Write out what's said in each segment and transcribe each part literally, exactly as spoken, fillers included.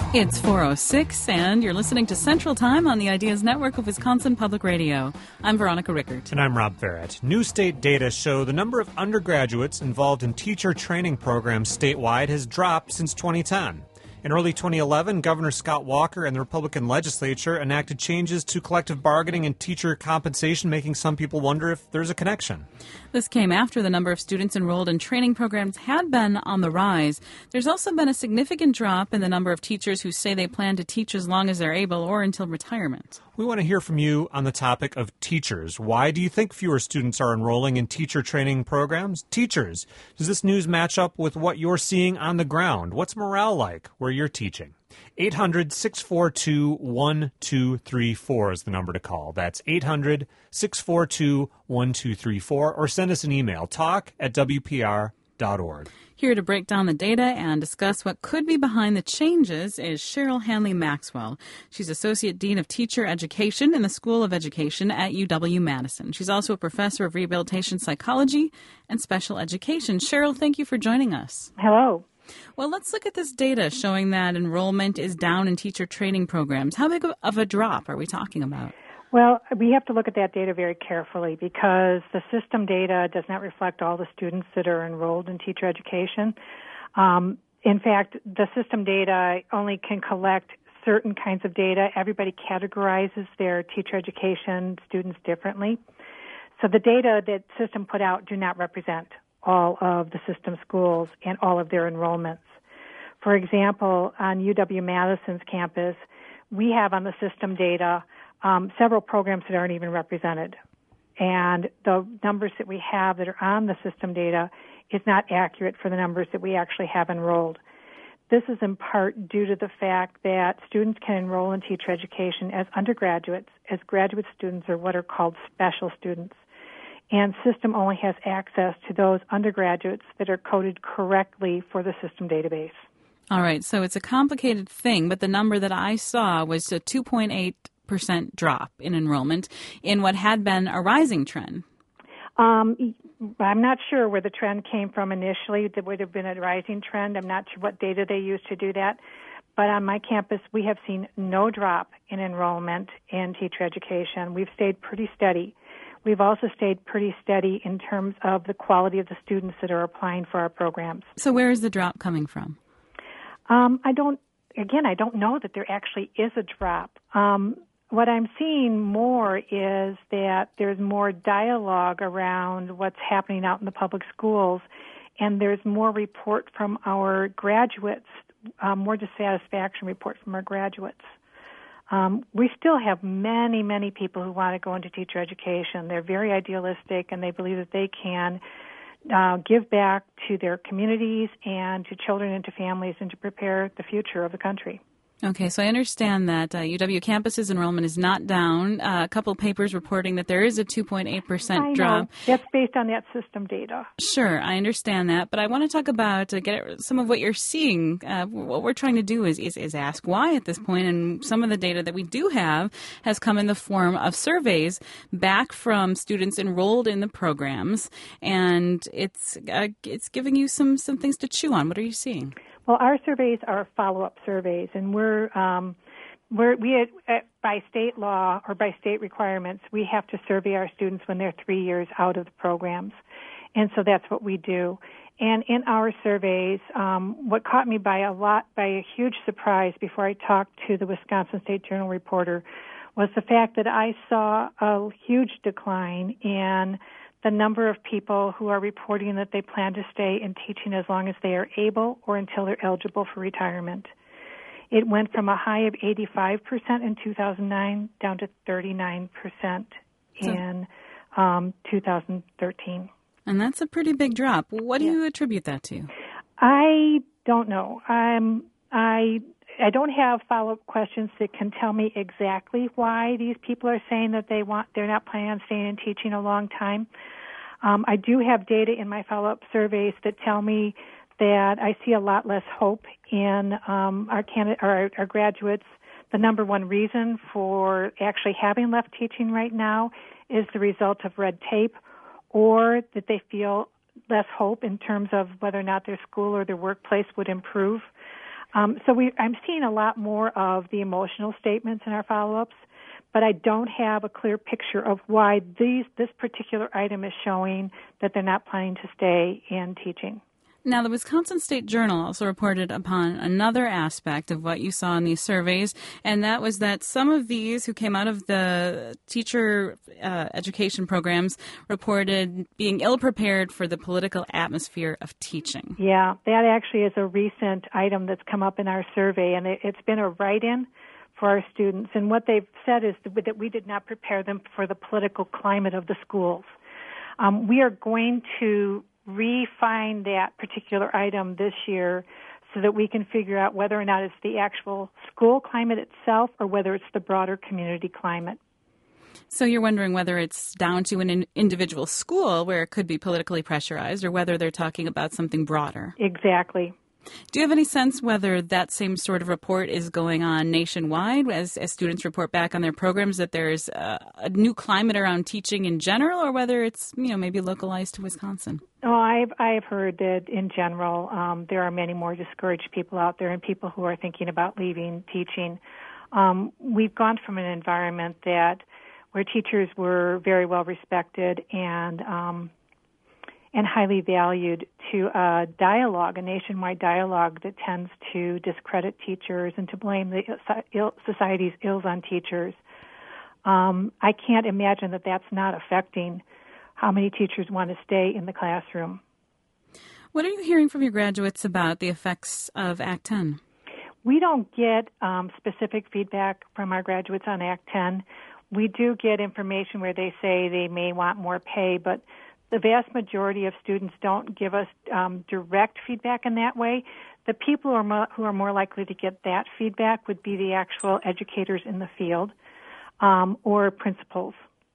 It's four oh six, and you're listening to Central Time on the Ideas Network of Wisconsin Public Radio. I'm Veronica Rickert. And I'm Rob Farrett. New state data show the number of undergraduates involved in teacher training programs statewide has dropped since twenty ten. In early twenty eleven, Governor Scott Walker and the Republican legislature enacted changes to collective bargaining and teacher compensation, making some people wonder if there's a connection. This came after the number of students enrolled in training programs had been on the rise. There's also been a significant drop in the number of teachers who say they plan to teach as long as they're able or until retirement. We want to hear from you on the topic of teachers. Why do you think fewer students are enrolling in teacher training programs? Teachers, does this news match up with what you're seeing on the ground? What's morale like where you're teaching? eight hundred, six four two, one two three four is the number to call. That's eight hundred, six four two, one two three four, or send us an email, talk at w p r dot org. Here to break down the data and discuss what could be behind the changes is Cheryl Hanley Maxwell. She's Associate Dean of Teacher Education in the School of Education at U W-Madison. She's also a professor of rehabilitation psychology and special education. Cheryl, thank you for joining us. Hello. Well, let's look at this data showing that enrollment is down in teacher training programs. How big of a drop are we talking about? Well, we have to look at that data very carefully because the system data does not reflect all the students that are enrolled in teacher education. Um, in fact, the system data only can collect certain kinds of data. Everybody categorizes their teacher education students differently. So the data that system put out do not represent all of the system schools and all of their enrollments. For example, on U W-Madison's campus, we have on the system data um, several programs that aren't even represented. And the numbers that we have that are on the system data is not accurate for the numbers that we actually have enrolled. This is in part due to the fact that students can enroll in teacher education as undergraduates, as graduate students, or what are called special students. And system only has access to those undergraduates that are coded correctly for the system database. All right, so it's a complicated thing, but the number that I saw was a two point eight percent drop in enrollment in what had been a rising trend. Um, I'm not sure where the trend came from initially. There would have been a rising trend. I'm not sure what data they used to do that. But on my campus, we have seen no drop in enrollment in teacher education. We've stayed pretty steady. We've also stayed pretty steady in terms of the quality of the students that are applying for our programs. So where is the drop coming from? Um, I don't, again, I don't know that there actually is a drop. Um, what I'm seeing more is that there's more dialogue around what's happening out in the public schools, and there's more report from our graduates, um, more dissatisfaction report from our graduates. Um, we still have many, many people who want to go into teacher education. They're very idealistic, and they believe that they can uh, give back to their communities and to children and to families and to prepare the future of the country. Okay, so I understand that uh, U W campus's enrollment is not down. Uh, a couple of papers reporting that there is a two point eight percent I know. drop. That's based on that system data. Sure, I understand that, but I want to talk about uh, get at some of what you're seeing. Uh, what we're trying to do is, is is ask why at this point, and some of the data that we do have has come in the form of surveys back from students enrolled in the programs, and it's uh, it's giving you some some things to chew on. What are you seeing? Well, our surveys are follow-up surveys, and we're um, we're we had, uh, by state law or by state requirements, we have to survey our students when they're three years out of the programs, and so that's what we do. And in our surveys, um, what caught me by a lot, by a huge surprise before I talked to the Wisconsin State Journal reporter, was the fact that I saw a huge decline in the number of people who are reporting that they plan to stay in teaching as long as they are able or until they're eligible for retirement. It went from a high of eighty-five percent in two thousand nine down to thirty-nine percent in um, two thousand thirteen. And that's a pretty big drop. What do yeah. you attribute that to? I don't know. Um, I I don't have follow-up questions that can tell me exactly why these people are saying that they want they're not planning on staying in teaching a long time. Um, I do have data in my follow-up surveys that tell me that I see a lot less hope in um, our, candidate, our, our graduates. The number one reason for actually having left teaching right now is the result of red tape, or that they feel less hope in terms of whether or not their school or their workplace would improve. Um, so we, I'm seeing a lot more of the emotional statements in our follow-ups, but I don't have a clear picture of why these this particular item is showing that they're not planning to stay in teaching. Now, the Wisconsin State Journal also reported upon another aspect of what you saw in these surveys, and that was that some of these who came out of the teacher uh, education programs reported being ill-prepared for the political atmosphere of teaching. Yeah, that actually is a recent item that's come up in our survey, and it, it's been a write-in for our students. And what they've said is that we did not prepare them for the political climate of the schools. Um, we are going to refine that particular item this year so that we can figure out whether or not it's the actual school climate itself or whether it's the broader community climate. So you're wondering whether it's down to an individual school where it could be politically pressurized or whether they're talking about something broader. Exactly. Do you have any sense whether that same sort of report is going on nationwide as, as students report back on their programs, that there's a, a new climate around teaching in general, or whether it's, you know, maybe localized to Wisconsin? Oh, I've I've heard that in general um, there are many more discouraged people out there and people who are thinking about leaving teaching. Um, we've gone from an environment that where teachers were very well respected and um, and highly valued to a dialogue, a nationwide dialogue that tends to discredit teachers and to blame the Ill, society's ills on teachers. Um, I can't imagine that that's not affecting how many teachers want to stay in the classroom. What are you hearing from your graduates about the effects of Act ten? We don't get um, specific feedback from our graduates on Act ten. We do get information where they say they may want more pay, but the vast majority of students don't give us um, direct feedback in that way. The people who are, mo- who are more likely to get that feedback would be the actual educators in the field um, or principals.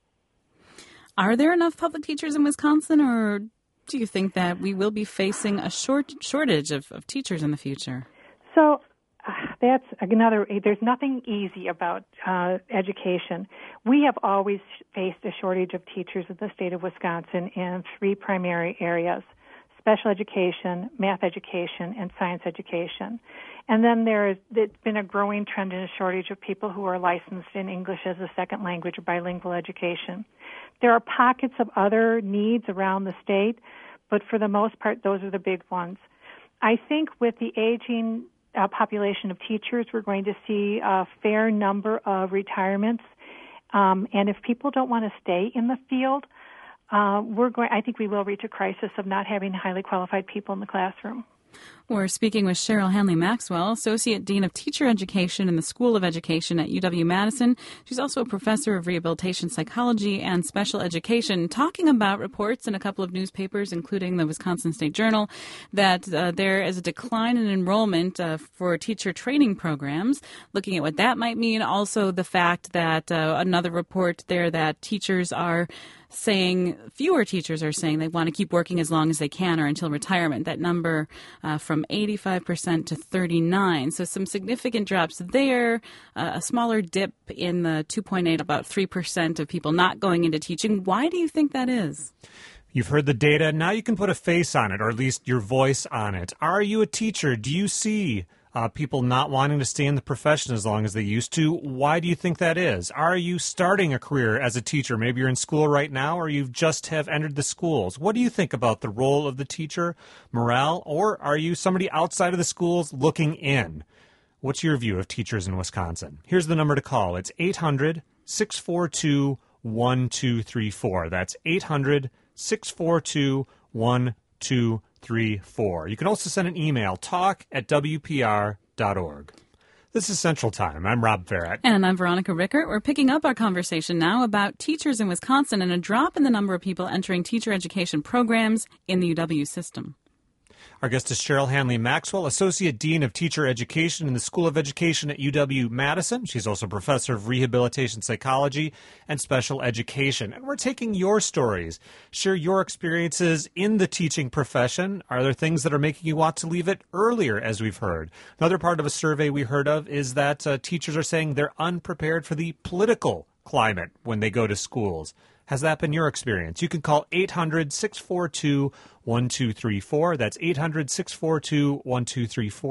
Are there enough public teachers in Wisconsin, or do you think that we will be facing a short shortage of, of teachers in the future? So uh, that's another, there's nothing easy about uh, education. We have always faced a shortage of teachers in the state of Wisconsin in three primary areas: special education, math education, and science education. And then there's it's been a growing trend in a shortage of people who are licensed in English as a second language or bilingual education. There are pockets of other needs around the state, but for the most part, those are the big ones. I think with the aging uh, population of teachers, we're going to see a fair number of retirements. Um, and if people don't want to stay in the field, uh, we're going. I think we will reach a crisis of not having highly qualified people in the classroom. We're speaking with Cheryl Hanley Maxwell, Associate Dean of Teacher Education in the School of Education at U W-Madison. She's also a professor of rehabilitation psychology and special education, talking about reports in a couple of newspapers, including the Wisconsin State Journal, that uh, there is a decline in enrollment uh, for teacher training programs, looking at what that might mean. Also, the fact that uh, another report there that teachers are saying, fewer teachers are saying they want to keep working as long as they can or until retirement. That number uh, from eighty-five percent to thirty-nine. So some significant drops there, uh, a smaller dip in the two point eight, about three percent of people not going into teaching. Why do you think that is? You've heard the data. Now you can put a face on it, or at least your voice on it. Are you a teacher? Do you see Uh, people not wanting to stay in the profession as long as they used to? Why do you think that is? Are you starting a career as a teacher? Maybe you're in school right now, or you just have entered the schools. What do you think about the role of the teacher, morale, or are you somebody outside of the schools looking in? What's your view of teachers in Wisconsin? Here's the number to call. It's eight hundred, six four two, one two three four. That's eight hundred, six four two, one two three four. You can also send an email, talk at w p r dot org. This is Central Time. I'm Rob Farrett. And I'm Veronica Rickert. We're picking up our conversation now about teachers in Wisconsin and a drop in the number of people entering teacher education programs in the U W system. Our guest is Cheryl Hanley Maxwell, Associate Dean of Teacher Education in the School of Education at U W-Madison. She's also Professor of Rehabilitation Psychology and Special Education. And we're taking your stories. Share your experiences in the teaching profession. Are there things that are making you want to leave it earlier, as we've heard? Another part of a survey we heard of is that uh, teachers are saying they're unprepared for the political climate when they go to schools. Has that been your experience? You can call eight hundred, six four two, one two three four. That's eight hundred, six four two, one two three four.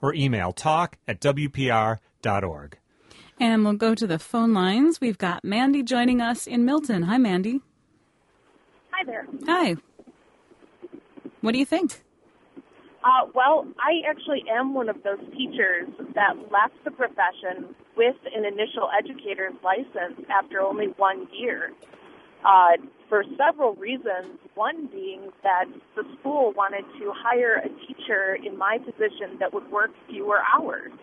or email talk at w p r dot org. And we'll go to the phone lines. We've got Mandy joining us in Milton. Hi, Mandy. Hi there. Hi. What do you think? Uh, well, I actually am one of those teachers that left the profession with an initial educator's license after only one year uh, for several reasons. One being that the school wanted to hire a teacher in my position that would work fewer hours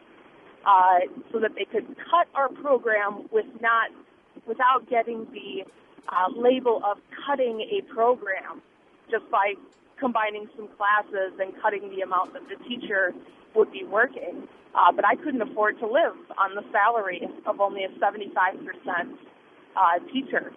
uh, so that they could cut our program with not without getting the uh, label of cutting a program just by combining some classes and cutting the amount that the teacher would be working. Uh, but I couldn't afford to live on the salary of only a seventy-five percent uh, teacher.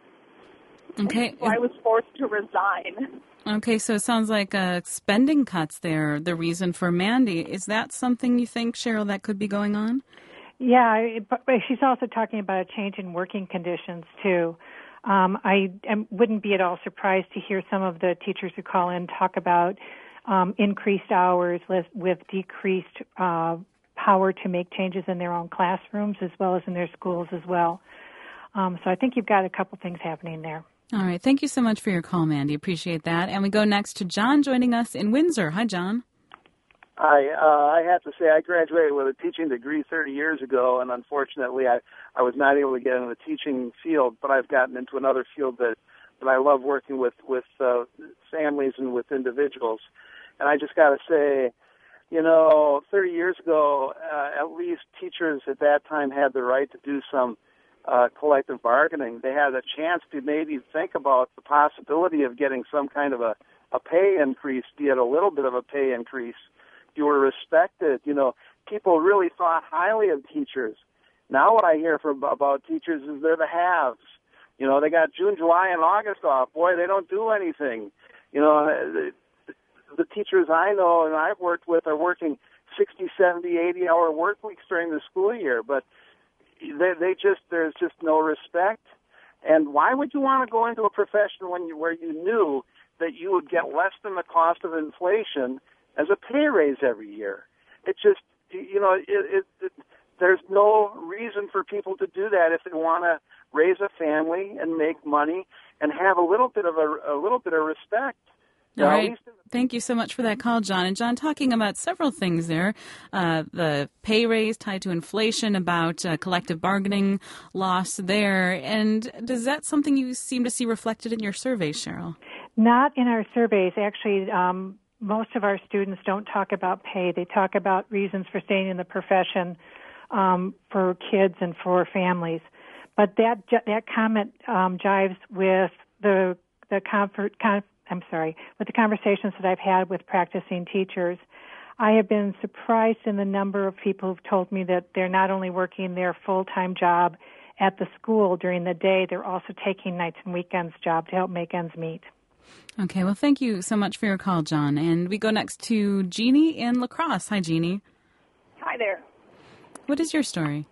Okay. So I was forced to resign. Okay, so it sounds like uh, spending cuts there, the reason for Mandy. Is that something you think, Cheryl, that could be going on? Yeah, but she's also talking about a change in working conditions, too. Um, I, I wouldn't be at all surprised to hear some of the teachers who call in talk about um, increased hours with, with decreased uh, power to make changes in their own classrooms as well as in their schools as well. Um, so I think you've got a couple things happening there. All right. Thank you so much for your call, Mandy. Appreciate that. And we go next to John joining us in Windsor. Hi, John. Hi. Uh, I have to say I graduated with a teaching degree thirty years ago, and unfortunately I, I was not able to get in the teaching field, but I've gotten into another field that, that I love working with, with uh, families and with individuals. And I just got to say, you know, thirty years ago, uh, at least teachers at that time had the right to do some uh, collective bargaining. They had a chance to maybe think about the possibility of getting some kind of a, a pay increase, be it a little bit of a pay increase. You were respected. You know, people really thought highly of teachers. Now what I hear from about teachers is they're the haves. You know, they got June, July, and August off. Boy, they don't do anything. You know, the, the teachers I know and I've worked with are working sixty, seventy, eighty-hour work weeks during the school year, but they, they just there's just no respect. And why would you want to go into a profession when you where you knew that you would get less than the cost of inflation as a pay raise every year? It just, you know, it, it, it, there's no reason for people to do that if they want to raise a family and make money and have a little bit of a, a little bit of respect. All right. Thank you so much for that call, John. And John, talking about several things there, uh, the pay raise tied to inflation, about uh, collective bargaining loss there. And does that something you seem to see reflected in your surveys, Cheryl? Not in our surveys. Actually, um, most of our students don't talk about pay. They talk about reasons for staying in the profession um, for kids and for families. But that that comment um, jives with the the comfort. Con- I'm sorry, with the conversations that I've had with practicing teachers. I have been surprised in the number of people who've told me that they're not only working their full-time job at the school during the day, they're also taking nights and weekends job to help make ends meet. Okay, well, thank you so much for your call, John. And we go next to Jeannie in La Crosse. Hi, Jeannie. Hi there. What is your story?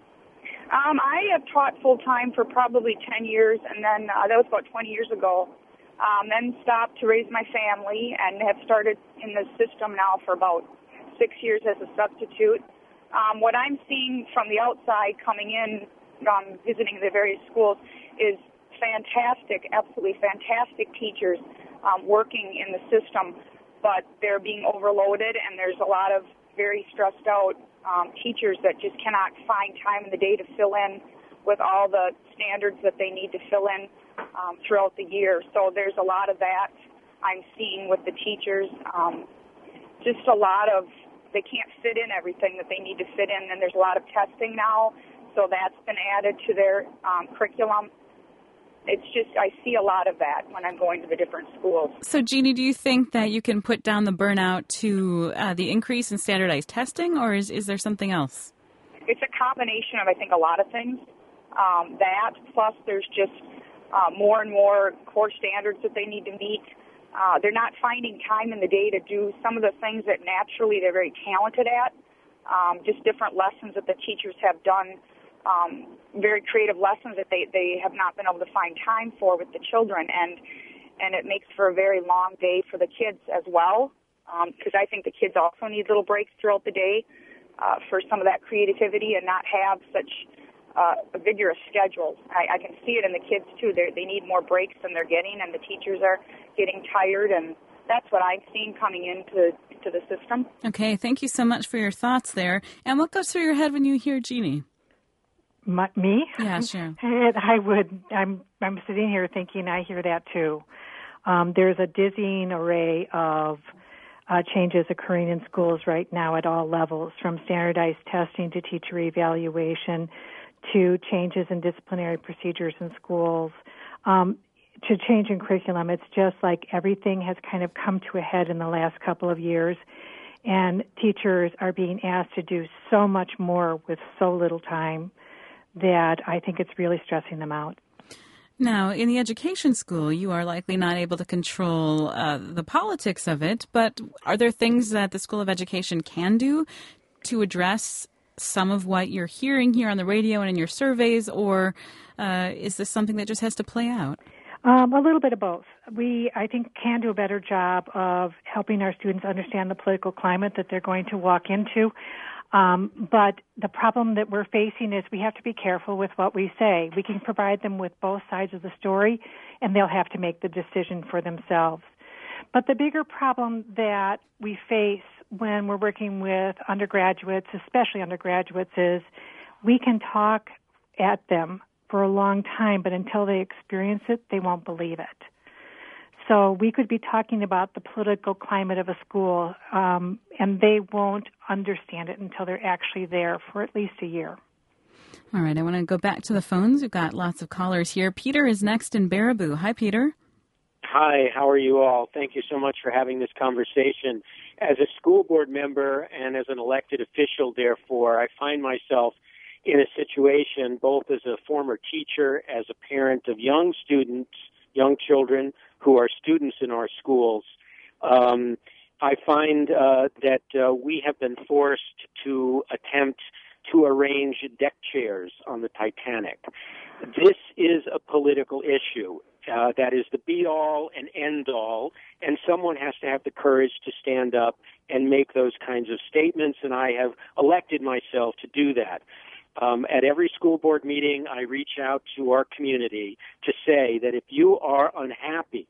Um, I have taught full-time for probably ten years, and then uh, that was about twenty years ago. Um, then stopped to raise my family and have started in the system now for about six years as a substitute. Um, what I'm seeing from the outside coming in, um, visiting the various schools, is fantastic, absolutely fantastic teachers um, working in the system, but they're being overloaded, and there's a lot of very stressed out um, teachers that just cannot find time in the day to fill in with all the standards that they need to fill in um, throughout the year. So there's a lot of that I'm seeing with the teachers. Um, just a lot of, they can't fit in everything that they need to fit in, and there's a lot of testing now, so that's been added to their um, curriculum. It's just, I see a lot of that when I'm going to the different schools. So, Jeannie, do you think that you can put down the burnout to uh, the increase in standardized testing, or is, is there something else? It's a combination of, I think, a lot of things. Um, that, plus there's just uh, more and more core standards that they need to meet. Uh, they're not finding time in the day to do some of the things that naturally they're very talented at, um, just different lessons that the teachers have done. Um, very creative lessons that they, they have not been able to find time for with the children, and and it makes for a very long day for the kids as well. because um, I think the kids also need little breaks throughout the day uh, for some of that creativity and not have such uh, vigorous schedules. I, I can see it in the kids, too. They're, they need more breaks than they're getting, and the teachers are getting tired, and that's what I'm seeing coming into to the system. Okay, thank you so much for your thoughts there. And what goes through your head when you hear Jeannie? My, me? Yeah, sure. I would. I'm. I'm sitting here thinking I hear that too. Um, there's a dizzying array of uh, changes occurring in schools right now at all levels, from standardized testing to teacher evaluation, to changes in disciplinary procedures in schools, um, to change in curriculum. It's just like everything has kind of come to a head in the last couple of years, and teachers are being asked to do so much more with so little time that I think it's really stressing them out. Now, in the education school, you are likely not able to control uh, the politics of it, but are there things that the School of Education can do to address some of what you're hearing here on the radio and in your surveys, or uh, is this something that just has to play out? Um, a little bit of both. We, I think, can do a better job of helping our students understand the political climate that they're going to walk into. Um, but the problem that we're facing is we have to be careful with what we say. We can provide them with both sides of the story, and they'll have to make the decision for themselves. But the bigger problem that we face when we're working with undergraduates, especially undergraduates, is we can talk at them for a long time, but until they experience it, they won't believe it. So we could be talking about the political climate of a school, um, and they won't understand it until they're actually there for at least a year. All right, I want to go back to the phones. We've got lots of callers here. Peter is next in Baraboo. Hi, Peter. Hi, how are you all? Thank you so much for having this conversation. As a school board member and as an elected official, therefore, I find myself in a situation, both as a former teacher, as a parent of young students, young children who are students in our schools. Um, I find uh, that uh, we have been forced to attempt to arrange deck chairs on the Titanic. This is a political issue. Uh, that is the be-all and end-all, and someone has to have the courage to stand up and make those kinds of statements, and I have elected myself to do that. Um, at every school board meeting, I reach out to our community to say that if you are unhappy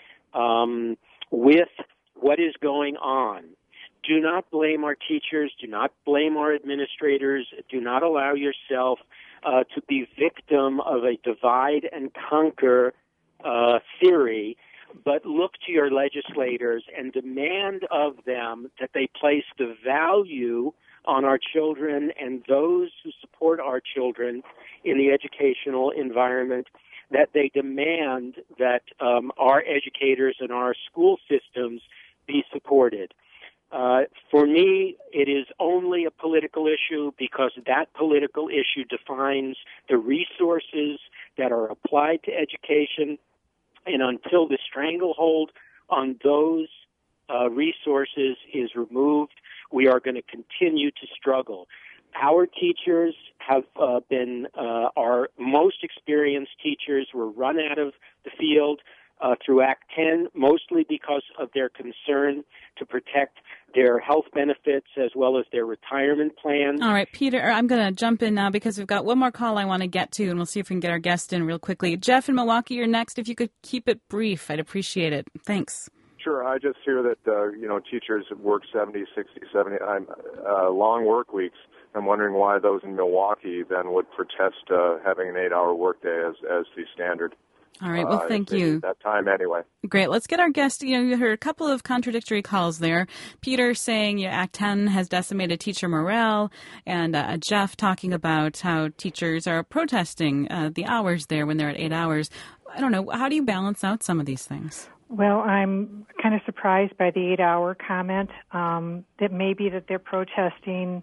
um, with what is going on, do not blame our teachers, do not blame our administrators, do not allow yourself uh, to be victim of a divide and conquer uh, theory, but look to your legislators and demand of them that they place the value on our children and those who support our children in the educational environment, that they demand that um, our educators and our school systems be supported. Uh, for me, it is only a political issue because that political issue defines the resources that are applied to education, and until the stranglehold on those uh, resources is removed, we are going to continue to struggle. Our teachers have uh, been uh, our most experienced teachers were run out of the field uh, through Act ten, mostly because of their concern to protect their health benefits as well as their retirement plans. All right, Peter, I'm going to jump in now because we've got one more call I want to get to, and we'll see if we can get our guest in real quickly. Jeff in Milwaukee, you're next. If you could keep it brief, I'd appreciate it. Thanks. Sure. I just hear that, uh, you know, teachers work seventy, sixty, seventy, uh, long work weeks. I'm wondering why those in Milwaukee then would protest uh, having an eight-hour workday as, as the standard. All right. Well, uh, thank you. That time anyway. Great. Let's get our guest. You know, you heard a couple of contradictory calls there. Peter saying you know, Act ten has decimated teacher morale, and uh, Jeff talking about how teachers are protesting uh, the hours there when they're at eight hours. I don't know. How do you balance out some of these things? Well, I'm kind of surprised by the eight-hour comment. Um, that may be that they're protesting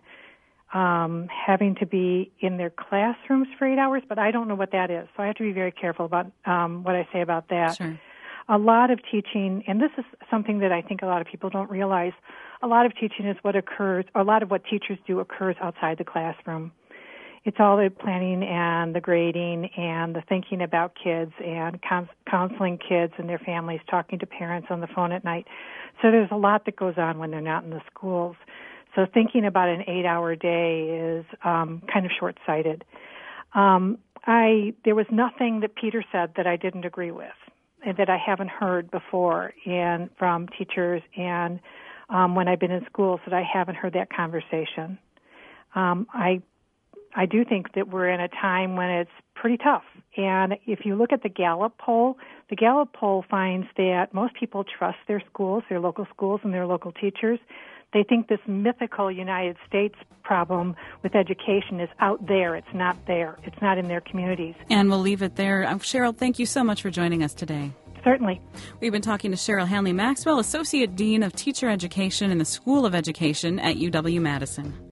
um, having to be in their classrooms for eight hours, but I don't know what that is. So I have to be very careful about um, what I say about that. Sure. A lot of teaching, and this is something that I think a lot of people don't realize, a lot of teaching is what occurs, or a lot of what teachers do occurs outside the classroom. it's all the planning and the grading and the thinking about kids and cons- counseling kids and their families, talking to parents on the phone at night. So there's a lot that goes on when they're not in the schools. So thinking about an eight-hour day is um, kind of short-sighted. Um, I there was nothing that Peter said that I didn't agree with, and that I haven't heard before, and from teachers and um, when I've been in schools that I haven't heard that conversation. Um, I I do think that we're in a time when it's pretty tough. And if you look at the Gallup poll, the Gallup poll finds that most people trust their schools, their local schools, and their local teachers. They think this mythical United States problem with education is out there. It's not there. It's not in their communities. And we'll leave it there. Uh, Cheryl, thank you so much for joining us today. Certainly. We've been talking to Cheryl Hanley Maxwell, Associate Dean of Teacher Education in the School of Education at U W Madison.